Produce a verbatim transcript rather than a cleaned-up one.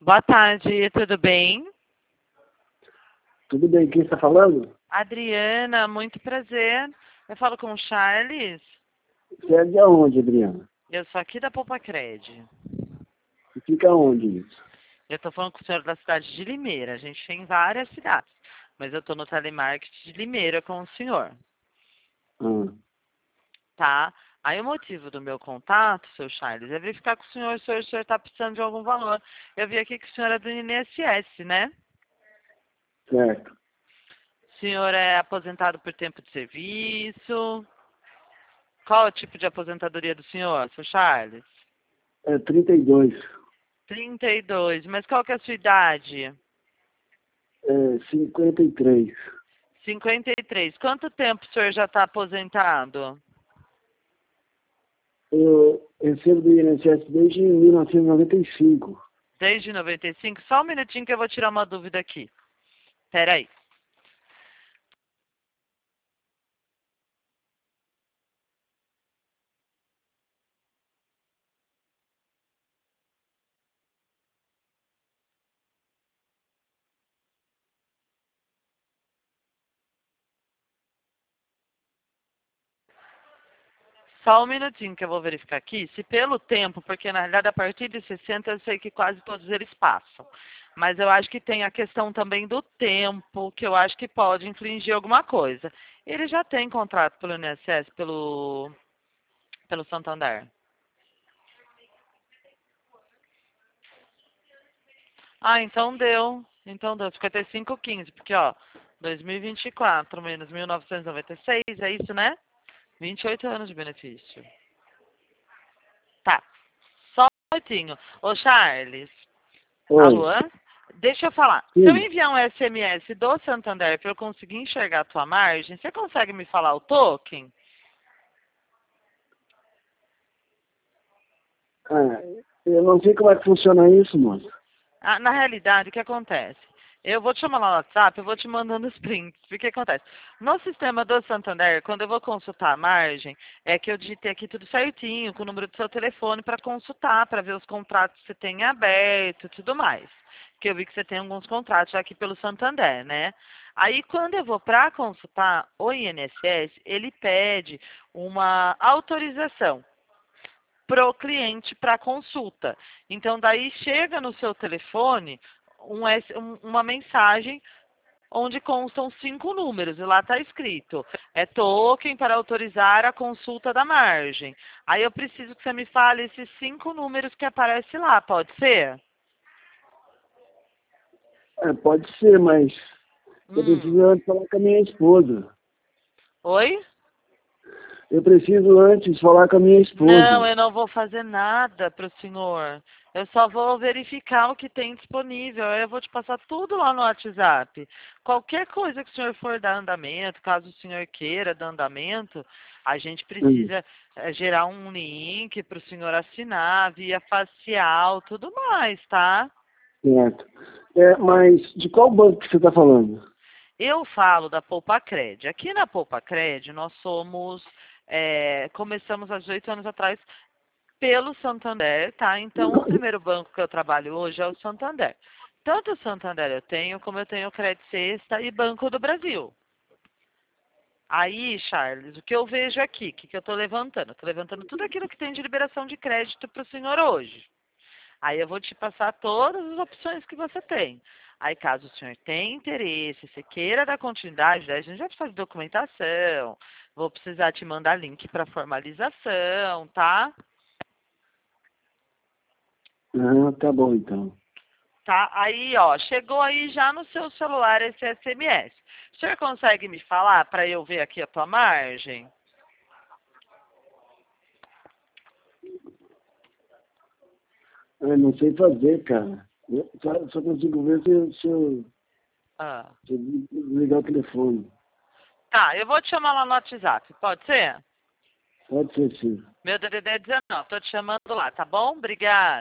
Boa tarde, tudo bem? Tudo bem, quem está falando? Adriana, muito prazer. Eu falo com o Charles. Você é de onde, Adriana? Eu sou aqui da Poupa Cred. E fica onde isso? Eu estou falando com o senhor da cidade de Limeira. A gente tem várias cidades, mas eu estou no telemarketing de Limeira com o senhor, Ah, tá? Aí o motivo do meu contato, seu Charles, é verificar com o senhor se o senhor está precisando de algum valor. Eu vi aqui que o senhor é do I N S S, né? certo. O senhor é aposentado por tempo de serviço. Qual é o tipo de aposentadoria do senhor, seu Charles? É trinta e dois. trinta e dois. Mas qual que é a sua idade? É cinquenta e três. cinquenta e três. Quanto tempo o senhor já está aposentado? Eu recebo do I N S S desde mil novecentos e noventa e cinco. Desde noventa e cinco? Só um minutinho que eu vou tirar uma dúvida aqui. Espera aí. Só um minutinho que eu vou verificar aqui. Se pelo tempo, porque na realidade a partir de sessenta eu sei que quase todos eles passam. Mas eu acho que tem a questão também do tempo, que eu acho que pode infringir alguma coisa. Ele já tem contrato pelo I N S S, pelo, pelo Santander. Ah, então deu. Então deu cinquenta e cinco vírgula quinze, porque ó, dois mil e vinte e quatro menos mil novecentos e noventa e seis, é isso, né? vinte e oito anos de benefício. Tá. Só um minutinho. Ô, Charles. Alô? Oi. Deixa eu falar. Se eu Sim. enviar um S M S do Santander para eu conseguir enxergar a tua margem, você consegue me falar o token? Ah, eu não sei como é que funciona isso, moça. Ah, na realidade, o que acontece? Eu vou te chamar lá no WhatsApp, eu vou te mandando os prints. O que acontece? No sistema do Santander, quando eu vou consultar a margem, é que eu digitei aqui tudo certinho, com o número do seu telefone para consultar, para ver os contratos que você tem aberto e tudo mais. Que eu vi que você tem alguns contratos aqui pelo Santander, né? Aí, quando eu vou para consultar o I N S S, ele pede uma autorização pro cliente para consulta. Então, daí chega no seu telefone um S- um- uma mensagem onde constam cinco números, e lá está escrito, é token para autorizar a consulta da margem. Aí eu preciso que você me fale esses cinco números que aparecem lá, pode ser? É, pode ser, mas eu Hum. preciso antes falar com a minha esposa. Oi? Eu preciso antes falar com a minha Não, esposa. eu não vou fazer nada para o senhor. Eu só vou verificar o que tem disponível. Aí eu vou te passar tudo lá no WhatsApp. Qualquer coisa que o senhor for dar andamento, caso o senhor queira dar andamento, a gente Hum, precisa eh, gerar um link para o senhor assinar, via facial, tudo mais, tá? certo. É, mas de qual banco que você está falando? Eu falo da Poupa Cred. Aqui na Poupa Cred, nós somos, eh, começamos há dezoito anos atrás pelo Santander, tá? Então, o primeiro banco que eu trabalho hoje é o Santander. Tanto o Santander eu tenho, como eu tenho o Credit Sexta e Banco do Brasil. Aí, Charles, o que eu vejo aqui, o que, que eu estou levantando? Estou levantando tudo aquilo que tem de liberação de crédito para o senhor hoje. Aí eu vou te passar todas as opções que você tem. Aí, caso o senhor tenha interesse, se queira dar continuidade, daí a gente vai precisar de documentação, vou precisar te mandar link para formalização, tá? Ah, tá bom então. Tá? Aí, ó, chegou aí já no seu celular esse S M S. O senhor consegue me falar para eu ver aqui a tua margem? Eu não sei fazer, cara. Eu só, só consigo ver se, eu- se, eu, Ah. se eu ligar o telefone. Tá, eu vou te chamar lá no WhatsApp, pode ser? Pode ser sim. Meu D D D é dezenove, tô te chamando lá, tá bom? Obrigada.